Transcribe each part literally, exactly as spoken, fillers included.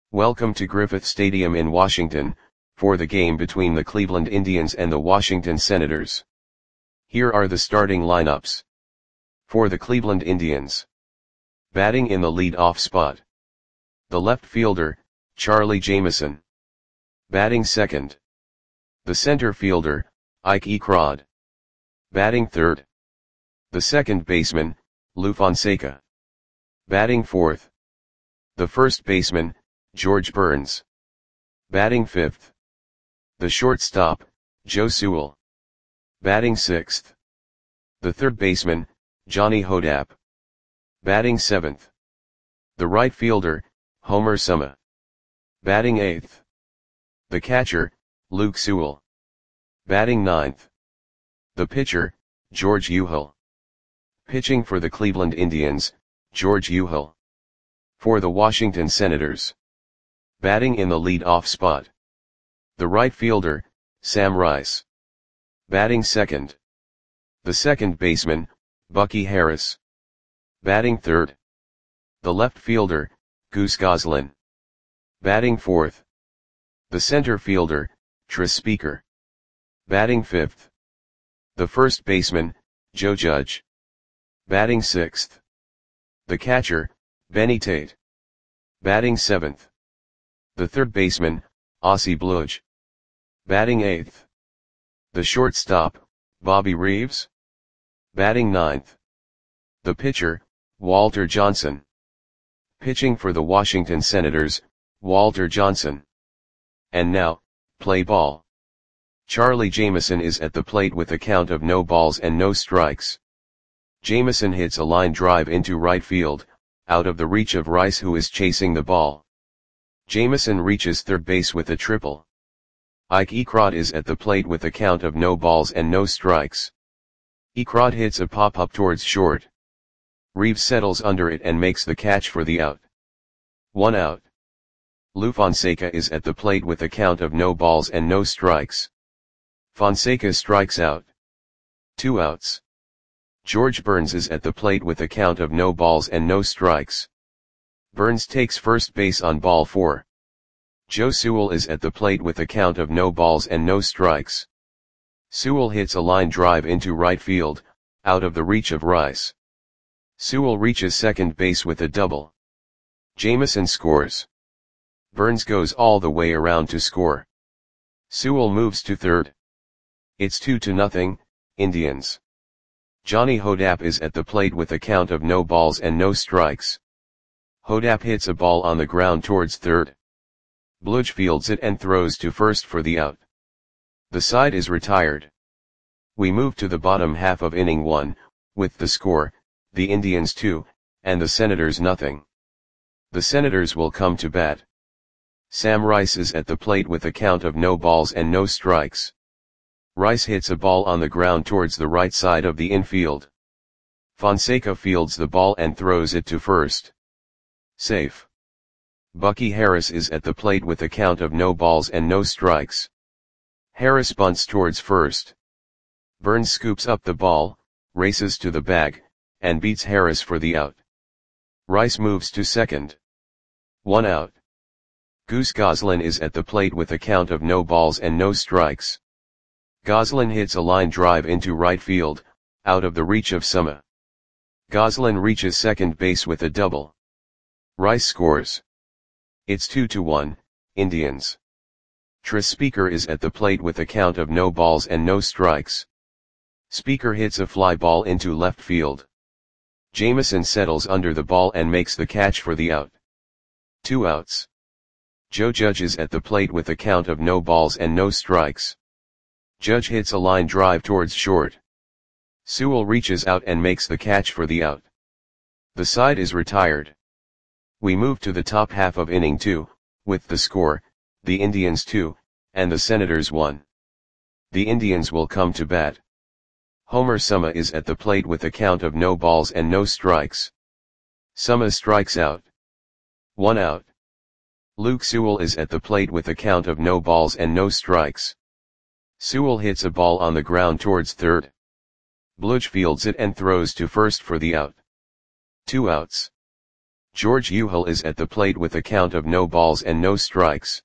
Welcome to Griffith Stadium in Washington, for the game between the Cleveland Indians and the Washington Senators. Here are the starting lineups. For the Cleveland Indians. Batting in the lead-off spot. The left fielder, Charlie Jameson. Batting second. The center fielder, Ike Ecrod. Batting third. The second baseman, Lou Fonseca. Batting fourth. The first baseman, George Burns. Batting fifth. The shortstop, Joe Sewell. Batting sixth. The third baseman, Johnny Hodapp. Batting seventh. The right fielder, Homer Suma. Batting eighth. The catcher, Luke Sewell. Batting ninth. The pitcher, George Uhill. Pitching for the Cleveland Indians, George Uhill. For the Washington Senators. Batting in the lead-off spot. The right fielder, Sam Rice. Batting second. The second baseman, Bucky Harris. Batting third. The left fielder, Goose Goslin. Batting fourth. The center fielder, Tris Speaker. Batting fifth. The first baseman, Joe Judge. Batting sixth. The catcher, Benny Tate. Batting seventh. The third baseman, Ossie Bludge. Batting eighth. The shortstop, Bobby Reeves. Batting ninth. The pitcher, Walter Johnson. Pitching for the Washington Senators, Walter Johnson. And now, play ball. Charlie Jameson is at the plate with a count of no balls and no strikes. Jameson hits a line drive into right field, out of the reach of Rice, who is chasing the ball. Jameson reaches third base with a triple. Ike Ecrod is at the plate with a count of no balls and no strikes. Ecrod hits a pop-up towards short. Reeves settles under it and makes the catch for the out. One out. Lou Fonseca is at the plate with a count of no balls and no strikes. Fonseca strikes out. Two outs. George Burns is at the plate with a count of no balls and no strikes. Burns takes first base on ball four. Joe Sewell is at the plate with a count of no balls and no strikes. Sewell hits a line drive into right field, out of the reach of Rice. Sewell reaches second base with a double. Jameson scores. Burns goes all the way around to score. Sewell moves to third. It's two to nothing, Indians. Johnny Hodapp is at the plate with a count of no balls and no strikes. Hodapp hits a ball on the ground towards third. Bludge fields it and throws to first for the out. The side is retired. We move to the bottom half of inning one, with the score, the Indians two, and the Senators nothing. The Senators will come to bat. Sam Rice is at the plate with a count of no balls and no strikes. Rice hits a ball on the ground towards the right side of the infield. Fonseca fields the ball and throws it to first. Safe. Bucky Harris is at the plate with a count of no balls and no strikes. Harris bunts towards first. Burns scoops up the ball, races to the bag, and beats Harris for the out. Rice moves to second. One out. Goose Goslin is at the plate with a count of no balls and no strikes. Goslin hits a line drive into right field, out of the reach of Suma. Goslin reaches second base with a double. Rice scores. It's two to one, Indians. Tris Speaker is at the plate with a count of no balls and no strikes. Speaker hits a fly ball into left field. Jameson settles under the ball and makes the catch for the out. Two outs. Joe Judge is at the plate with a count of no balls and no strikes. Judge hits a line drive towards short. Sewell reaches out and makes the catch for the out. The side is retired. We move to the top half of inning two, with the score, the Indians two, and the Senators one. The Indians will come to bat. Homer Suma is at the plate with a count of no balls and no strikes. Suma strikes out. One out. Luke Sewell is at the plate with a count of no balls and no strikes. Sewell hits a ball on the ground towards third. Bludge fields it and throws to first for the out. Two outs. George Uhel is at the plate with a count of no balls and no strikes.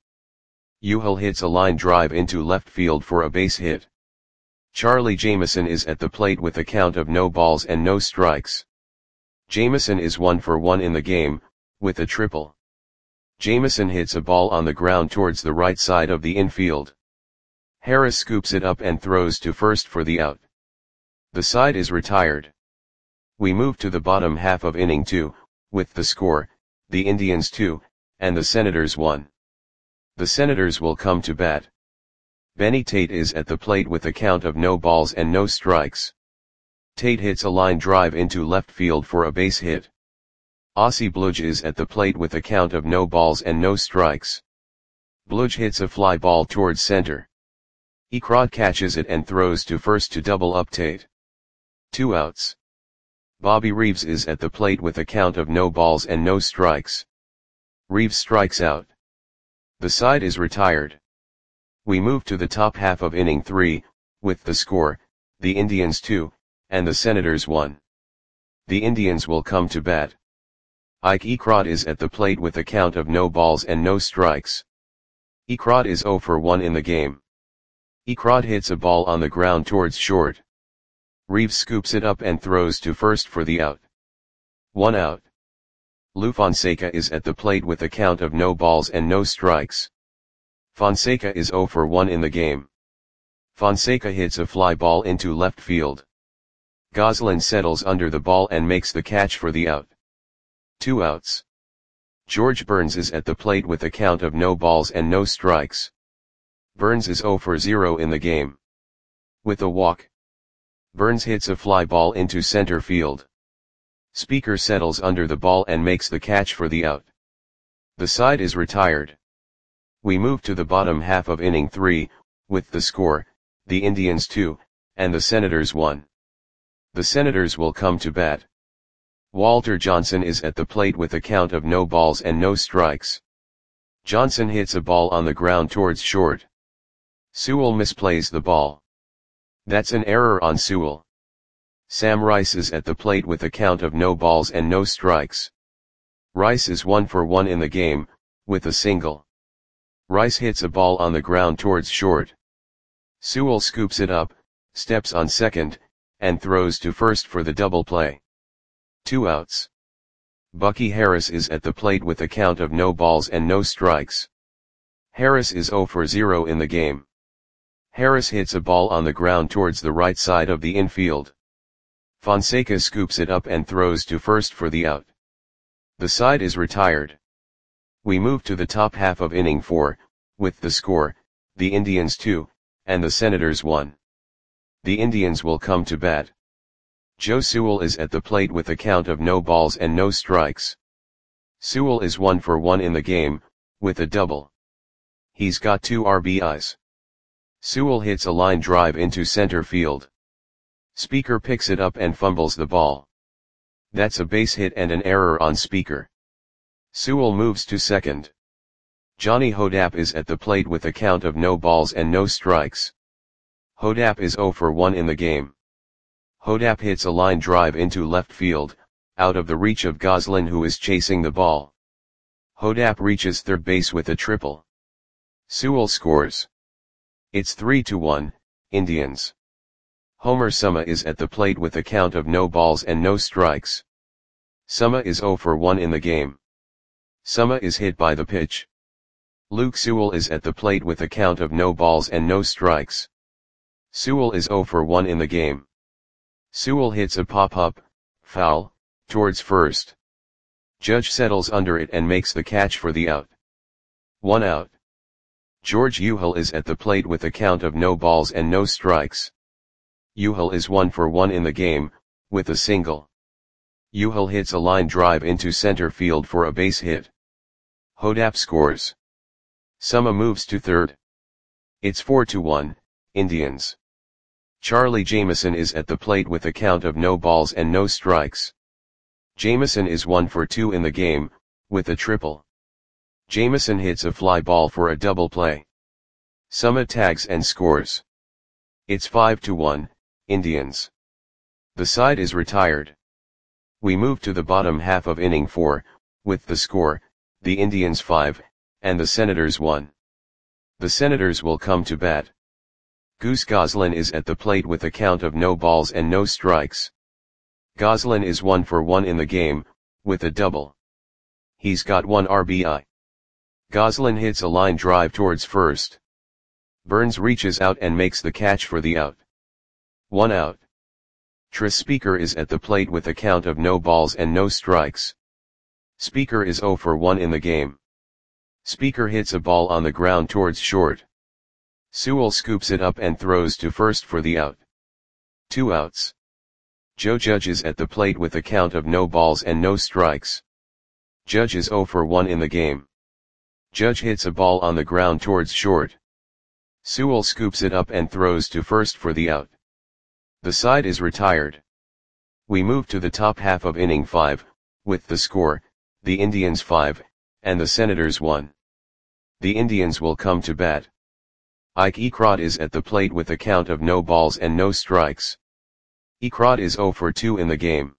Uhel hits a line drive into left field for a base hit. Charlie Jameson is at the plate with a count of no balls and no strikes. Jameson is one for one in the game, with a triple. Jameson hits a ball on the ground towards the right side of the infield. Harris scoops it up and throws to first for the out. The side is retired. We move to the bottom half of inning two, with the score, the Indians two, and the Senators one. The Senators will come to bat. Benny Tate is at the plate with a count of no balls and no strikes. Tate hits a line drive into left field for a base hit. Ossie Bludge is at the plate with a count of no balls and no strikes. Bludge hits a fly ball towards center. Ecrod catches it and throws to first to double up Tate. Two outs. Bobby Reeves is at the plate with a count of no balls and no strikes. Reeves strikes out. The side is retired. We move to the top half of inning three, with the score, the Indians two, and the Senators one. The Indians will come to bat. Ike Ecrod is at the plate with a count of no balls and no strikes. Ecrod is zero for one in the game. Ecrod hits a ball on the ground towards short. Reeves scoops it up and throws to first for the out. One out. Lou Fonseca is at the plate with a count of no balls and no strikes. Fonseca is zero for one in the game. Fonseca hits a fly ball into left field. Goslin settles under the ball and makes the catch for the out. Two outs. George Burns is at the plate with a count of no balls and no strikes. Burns is zero for zero in the game. With a walk. Burns hits a fly ball into center field. Speaker settles under the ball and makes the catch for the out. The side is retired. We move to the bottom half of inning three, with the score, the Indians two, and the Senators one. The Senators will come to bat. Walter Johnson is at the plate with a count of no balls and no strikes. Johnson hits a ball on the ground towards short. Sewell misplays the ball. That's an error on Sewell. Sam Rice is at the plate with a count of no balls and no strikes. Rice is one for one in the game, with a single. Rice hits a ball on the ground towards short. Sewell scoops it up, steps on second, and throws to first for the double play. Two outs. Bucky Harris is at the plate with a count of no balls and no strikes. Harris is zero for zero in the game. Harris hits a ball on the ground towards the right side of the infield. Fonseca scoops it up and throws to first for the out. The side is retired. We move to the top half of inning four, with the score, the Indians two, and the Senators one. The Indians will come to bat. Joe Sewell is at the plate with a count of no balls and no strikes. Sewell is one for one in the game, with a double. He's got two R B Is. Sewell hits a line drive into center field. Speaker picks it up and fumbles the ball. That's a base hit and an error on Speaker. Sewell moves to second. Johnny Hodapp is at the plate with a count of no balls and no strikes. Hodapp is zero for one in the game. Hodapp hits a line drive into left field, out of the reach of Goslin who is chasing the ball. Hodapp reaches third base with a triple. Sewell scores. It's three to one, Indians. Homer Summa is at the plate with a count of no balls and no strikes. Summa is zero for one in the game. Summa is hit by the pitch. Luke Sewell is at the plate with a count of no balls and no strikes. Sewell is zero for one in the game. Sewell hits a pop-up, foul, towards first. Judge settles under it and makes the catch for the out. One out. George Uhel is at the plate with a count of no balls and no strikes. Uhel is one for one in the game, with a single. Uhel hits a line drive into center field for a base hit. Hodapp scores. Summa moves to third. It's four to one, Indians. Charlie Jameson is at the plate with a count of no balls and no strikes. Jameson is one for two in the game, with a triple. Jameson hits a fly ball for a double play. Summa tags and scores. It's five to one, Indians. The side is retired. We move to the bottom half of inning four, with the score, the Indians five, and the Senators one. The Senators will come to bat. Goose Goslin is at the plate with a count of no balls and no strikes. Goslin is one for one in the game, with a double. He's got one R B I. Goslin hits a line drive towards first. Burns reaches out and makes the catch for the out. One out. Tris Speaker is at the plate with a count of no balls and no strikes. Speaker is zero for one in the game. Speaker hits a ball on the ground towards short. Sewell scoops it up and throws to first for the out. Two outs. Joe Judge is at the plate with a count of no balls and no strikes. Judge is zero for one in the game. Judge hits a ball on the ground towards short. Sewell scoops it up and throws to first for the out. The side is retired. We move to the top half of inning five, with the score, the Indians five, and the Senators one. The Indians will come to bat. Ike Ecrod is at the plate with a count of no balls and no strikes. Ecrod is zero for two in the game.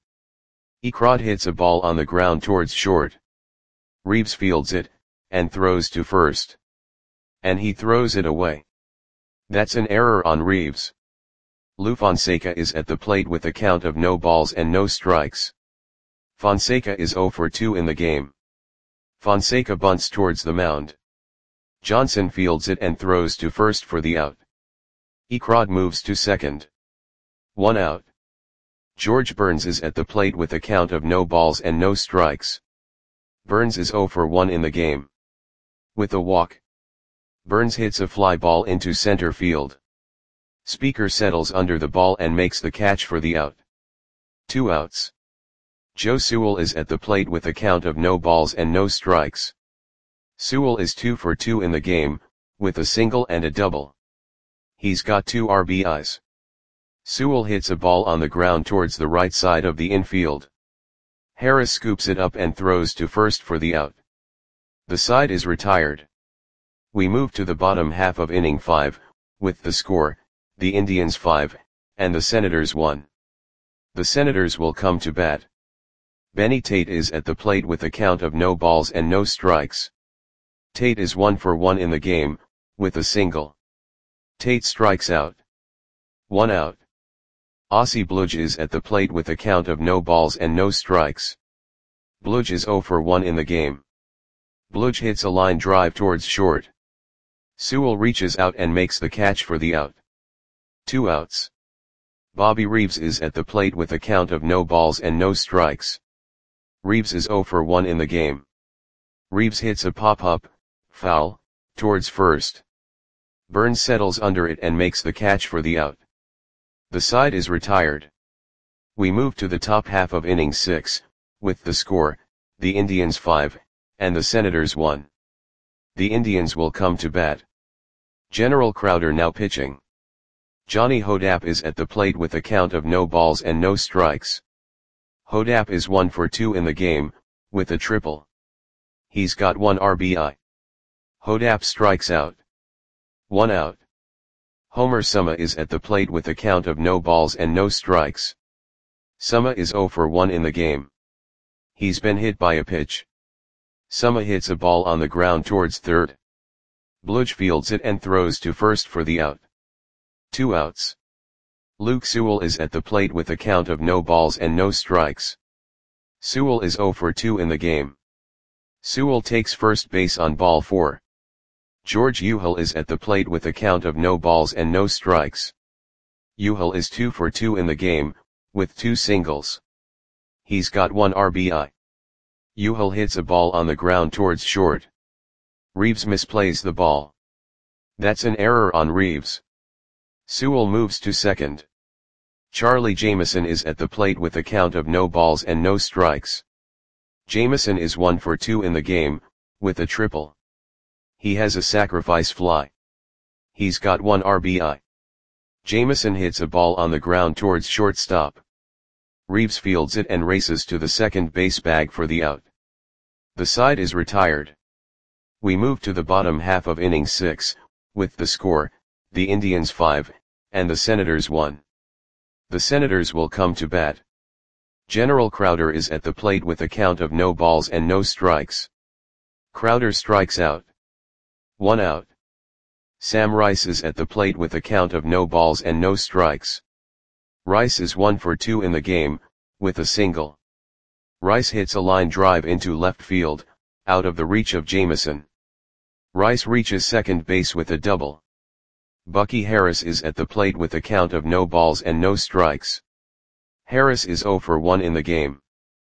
Ecrod hits a ball on the ground towards short. Reeves fields it, and throws to first. And he throws it away. That's an error on Reeves. Lou Fonseca is at the plate with a count of no balls and no strikes. Fonseca is zero for two in the game. Fonseca bunts towards the mound. Johnson fields it and throws to first for the out. Ecrod moves to second. One out. George Burns is at the plate with a count of no balls and no strikes. Burns is zero for one in the game. With a walk. Burns hits a fly ball into center field. Speaker settles under the ball and makes the catch for the out. Two outs. Joe Sewell is at the plate with a count of no balls and no strikes. Sewell is two for two in the game, with a single and a double. He's got two R B Is. Sewell hits a ball on the ground towards the right side of the infield. Harris scoops it up and throws to first for the out. The side is retired. We move to the bottom half of inning five, with the score, the Indians five, and the Senators one. The Senators will come to bat. Benny Tate is at the plate with a count of no balls and no strikes. Tate is one for one in the game, with a single. Tate strikes out. One out. Ossie Bludge is at the plate with a count of no balls and no strikes. Bludge is zero for one in the game. Bludge hits a line drive towards short. Sewell reaches out and makes the catch for the out. Two outs. Bobby Reeves is at the plate with a count of no balls and no strikes. Reeves is zero for one in the game. Reeves hits a pop-up, foul, towards first. Burns settles under it and makes the catch for the out. The side is retired. We move to the top half of inning six, with the score, the Indians five, and the Senators one. The Indians will come to bat. General Crowder now pitching. Johnny Hodapp is at the plate with a count of no balls and no strikes. Hodapp is one for two in the game, with a triple. He's got one R B I. Hodapp strikes out. One out. Homer Summa is at the plate with a count of no balls and no strikes. Summa is zero for one in the game. He's been hit by a pitch. Summa hits a ball on the ground towards third. Bludge fields it and throws to first for the out. Two outs. Luke Sewell is at the plate with a count of no balls and no strikes. Sewell is zero for two in the game. Sewell takes first base on ball four. George Uhel is at the plate with a count of no balls and no strikes. Uhel is two for two in the game, with two singles. He's got one R B I. Uhel hits a ball on the ground towards short. Reeves misplays the ball. That's an error on Reeves. Sewell moves to second. Charlie Jameson is at the plate with a count of no balls and no strikes. Jameson is one for two in the game, with a triple. He has a sacrifice fly. He's got one R B I. Jameson hits a ball on the ground towards shortstop. Reeves fields it and races to the second base bag for the out. The side is retired. We move to the bottom half of inning six, with the score, the Indians five, and the Senators one. The Senators will come to bat. General Crowder is at the plate with a count of no balls and no strikes. Crowder strikes out. One out. Sam Rice is at the plate with a count of no balls and no strikes. Rice is one for two in the game, with a single. Rice hits a line drive into left field, out of the reach of Jameson. Rice reaches second base with a double. Bucky Harris is at the plate with a count of no balls and no strikes. Harris is zero for one in the game.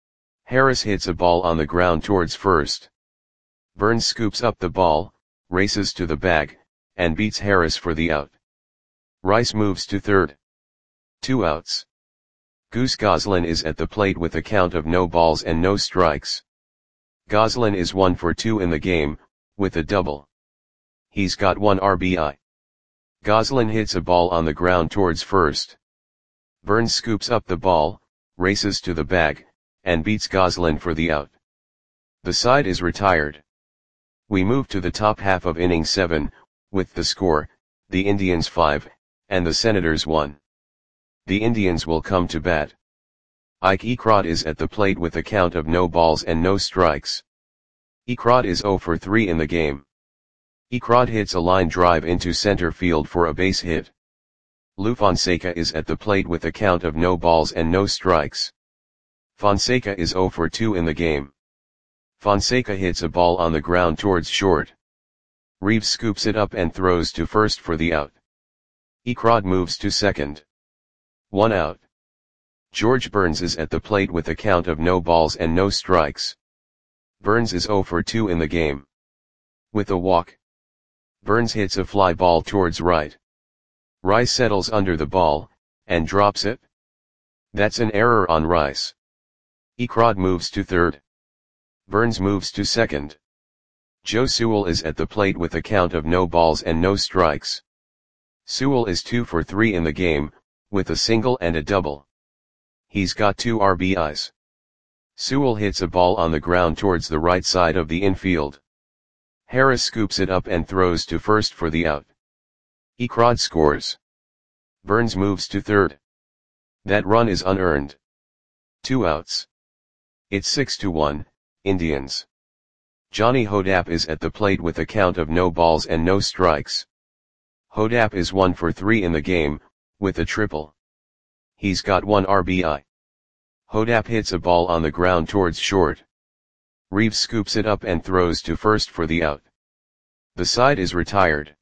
Harris hits a ball on the ground towards first. Burns scoops up the ball, races to the bag, and beats Harris for the out. Rice moves to third. Two outs. Goose Goslin is at the plate with a count of no balls and no strikes. Goslin is one for two in the game, with a double. He's got one R B I. Goslin hits a ball on the ground towards first. Burns scoops up the ball, races to the bag, and beats Goslin for the out. The side is retired. We move to the top half of inning seven, with the score, the Indians five, and the Senators one. The Indians will come to bat. Ike Ecrod is at the plate with a count of no balls and no strikes. Ecrod is zero for three in the game. Ecrod hits a line drive into center field for a base hit. Lou Fonseca is at the plate with a count of no balls and no strikes. Fonseca is zero for two in the game. Fonseca hits a ball on the ground towards short. Reeves scoops it up and throws to first for the out. Ecrod moves to second. One out. George Burns is at the plate with a count of no balls and no strikes. Burns is zero for two in the game. With a walk. Burns hits a fly ball towards right. Rice settles under the ball, and drops it. That's an error on Rice. Ecrod moves to third. Burns moves to second. Joe Sewell is at the plate with a count of no balls and no strikes. Sewell is two for three in the game, with a single and a double. He's got two R B Is. Sewell hits a ball on the ground towards the right side of the infield. Harris scoops it up and throws to first for the out. Ecrod scores. Burns moves to third. That run is unearned. Two outs. It's six to one, Indians. Johnny Hodapp is at the plate with a count of no balls and no strikes. Hodapp is one for three in the game, with a triple. He's got one R B I. Hodapp hits a ball on the ground towards short. Reeves scoops it up and throws to first for the out. The side is retired.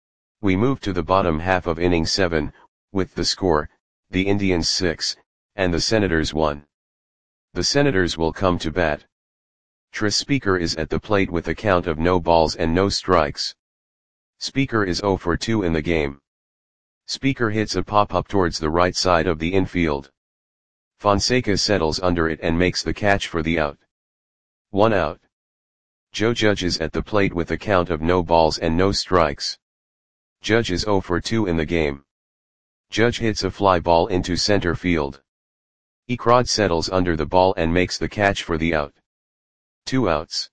We move to the bottom half of inning seven, with the score, the Indians six, and the Senators one. The Senators will come to bat. Tris Speaker is at the plate with a count of no balls and no strikes. Speaker is zero for two in the game. Speaker hits a pop-up towards the right side of the infield. Fonseca settles under it and makes the catch for the out. One out. Joe Judge is at the plate with a count of no balls and no strikes. Judge is zero for two in the game. Judge hits a fly ball into center field. Ecrod settles under the ball and makes the catch for the out. Two outs.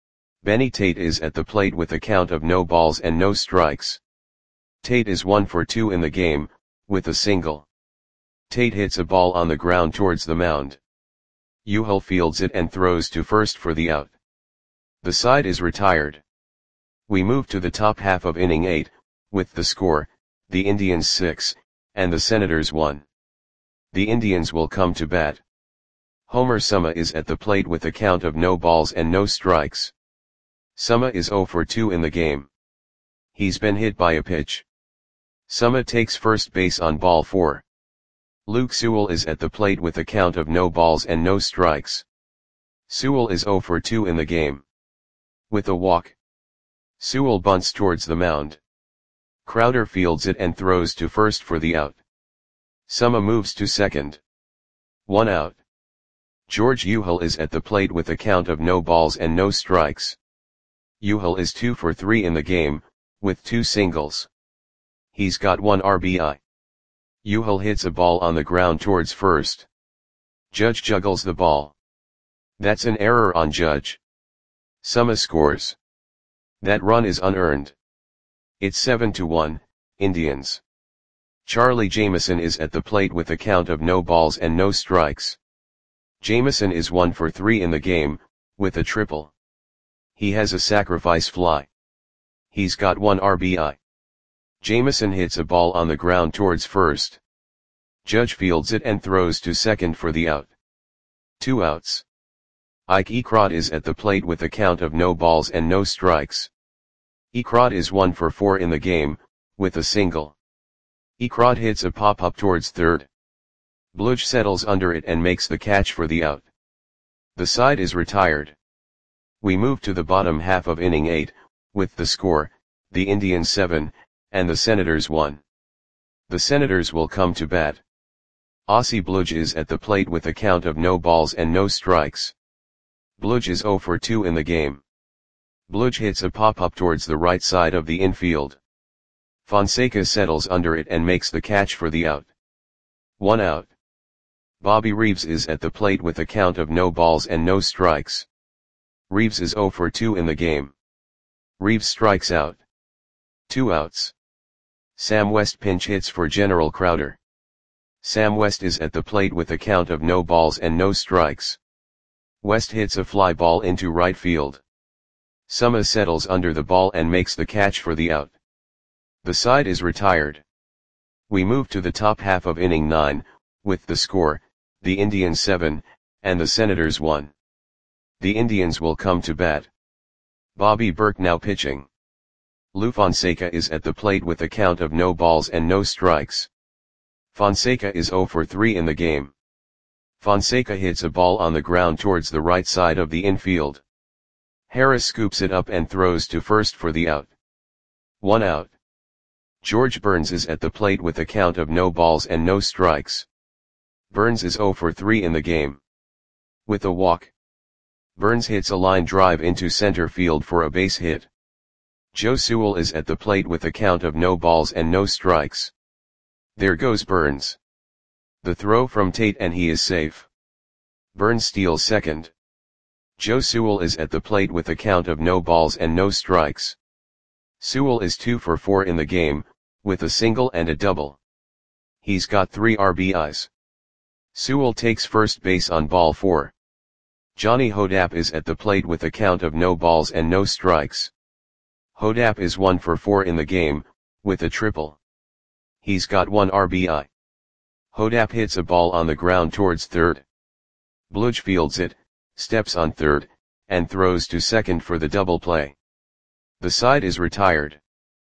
Benny Tate is at the plate with a count of no balls and no strikes. Tate is one for two in the game, with a single. Tate hits a ball on the ground towards the mound. Uhl fields it and throws to first for the out. The side is retired. We move to the top half of inning eight, with the score, the Indians six, and the Senators one. The Indians will come to bat. Homer Summa is at the plate with a count of no balls and no strikes. Summa is zero for two in the game. He's been hit by a pitch. Summa takes first base on ball four. Luke Sewell is at the plate with a count of no balls and no strikes. Sewell is zero for two in the game. With a walk. Sewell bunts towards the mound. Crowder fields it and throws to first for the out. Summa moves to second. One out. George Uhl is at the plate with a count of no balls and no strikes. Uhl is two for three in the game, with two singles. He's got one R B I. Uhl hits a ball on the ground towards first. Judge juggles the ball. That's an error on Judge. Summa scores. That run is unearned. It's seven to one, Indians. Charlie Jameson is at the plate with a count of no balls and no strikes. Jameson is one for three in the game, with a triple. He has a sacrifice fly. He's got one R B I. Jameson hits a ball on the ground towards first. Judge fields it and throws to second for the out. Two outs. Ike Ecrod is at the plate with a count of no balls and no strikes. Ecrod is one for four in the game, with a single. Ecrod hits a pop-up towards third. Bludge settles under it and makes the catch for the out. The side is retired. We move to the bottom half of inning eight, with the score, the Indians seven, and the Senators one. The Senators will come to bat. Aussie Bludge is at the plate with a count of no balls and no strikes. Bludge is zero for two in the game. Bludge hits a pop-up towards the right side of the infield. Fonseca settles under it and makes the catch for the out. One out. Bobby Reeves is at the plate with a count of no balls and no strikes. Reeves is zero for two in the game. Reeves strikes out. Two outs. Sam West pinch hits for General Crowder. Sam West is at the plate with a count of no balls and no strikes. West hits a fly ball into right field. Suma settles under the ball and makes the catch for the out. The side is retired. We move to the top half of inning nine, with the score, the Indians seven, and the Senators one. The Indians will come to bat. Bobby Burke now pitching. Lou Fonseca is at the plate with a count of no balls and no strikes. Fonseca is zero for three in the game. Fonseca hits a ball on the ground towards the right side of the infield. Harris scoops it up and throws to first for the out. One out. George Burns is at the plate with a count of no balls and no strikes. Burns is zero for three in the game. With a walk. Burns hits a line drive into center field for a base hit. Joe Sewell is at the plate with a count of no balls and no strikes. There goes Burns. The throw from Tate and he is safe. Burns steals second. Joe Sewell is at the plate with a count of no balls and no strikes. Sewell is two for four in the game, with a single and a double. He's got three R B Is. Sewell takes first base on ball four. Johnny Hodapp is at the plate with a count of no balls and no strikes. Hodapp is one for four in the game, with a triple. He's got one R B I. Hodapp hits a ball on the ground towards third. Bludge fields it, steps on third, and throws to second for the double play. The side is retired.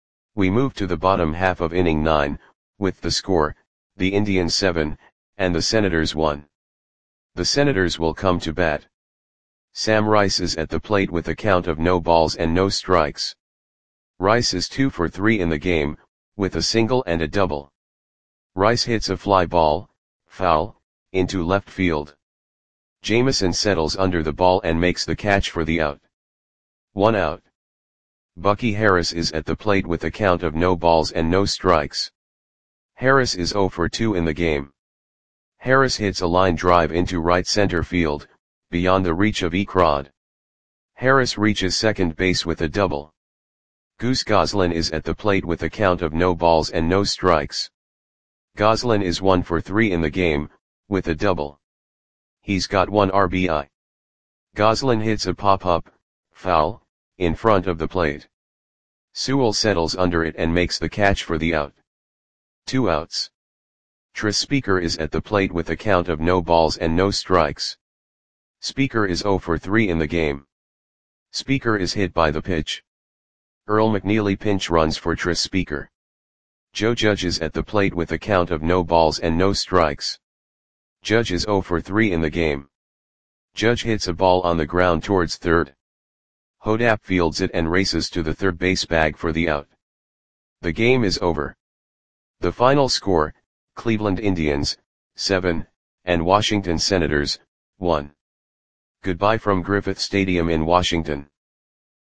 We move to the bottom half of inning nine, with the score, the Indians seven, and the Senators one. The Senators will come to bat. Sam Rice is at the plate with a count of no balls and no strikes. Rice is two for three in the game, with a single and a double. Rice hits a fly ball, foul, into left field. Jameson settles under the ball and makes the catch for the out. One out. Bucky Harris is at the plate with a count of no balls and no strikes. Harris is zero for two in the game. Harris hits a line drive into right center field, beyond the reach of Ecrod. Harris reaches second base with a double. Goose Goslin is at the plate with a count of no balls and no strikes. Goslin is one for three in the game, with a double. He's got one R B I. Goslin hits a pop-up, foul, in front of the plate. Sewell settles under it and makes the catch for the out. Two outs. Tris Speaker is at the plate with a count of no balls and no strikes. Speaker is zero for three in the game. Speaker is hit by the pitch. Earl McNeely pinch runs for Tris Speaker. Joe Judge is at the plate with a count of no balls and no strikes. Judge is zero for three in the game. Judge hits a ball on the ground towards third. Hodapp fields it and races to the third base bag for the out. The game is over. The final score, Cleveland Indians, seven, and Washington Senators, one. Goodbye from Griffith Stadium in Washington.